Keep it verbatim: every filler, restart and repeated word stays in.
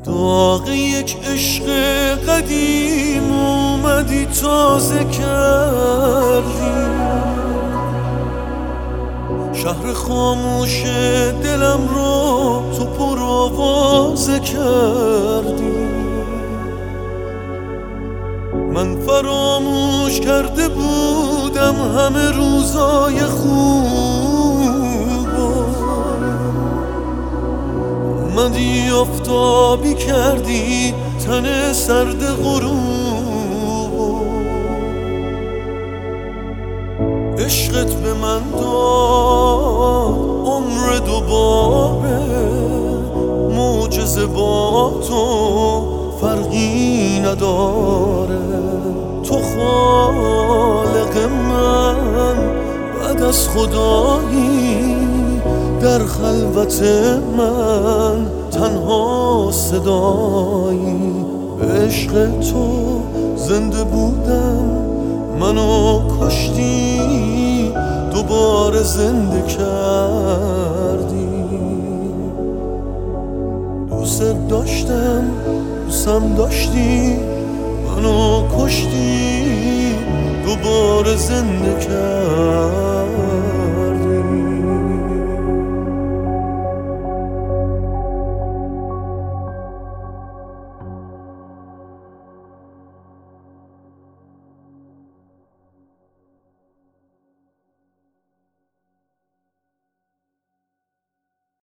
داغ یک عشق قدیم اومدی تازه کردی، شهر خاموش دلم رو تو پر آوازه کردی. من فراموش کرده بودم همه روزای خوب، اومدی آفتابی کردی تن سرد غروب. عشقت به من داد عمر دوباره، معجزه با تو فرقی نداره. تو خالق من بعد از خدایی، در خلوت من تنها صدایی. به عشق تو زنده بودم، منو کشتی دوباره زنده کردی. دوست داشتم دوستم داشتی، منو کشتی دوباره زنده کردی.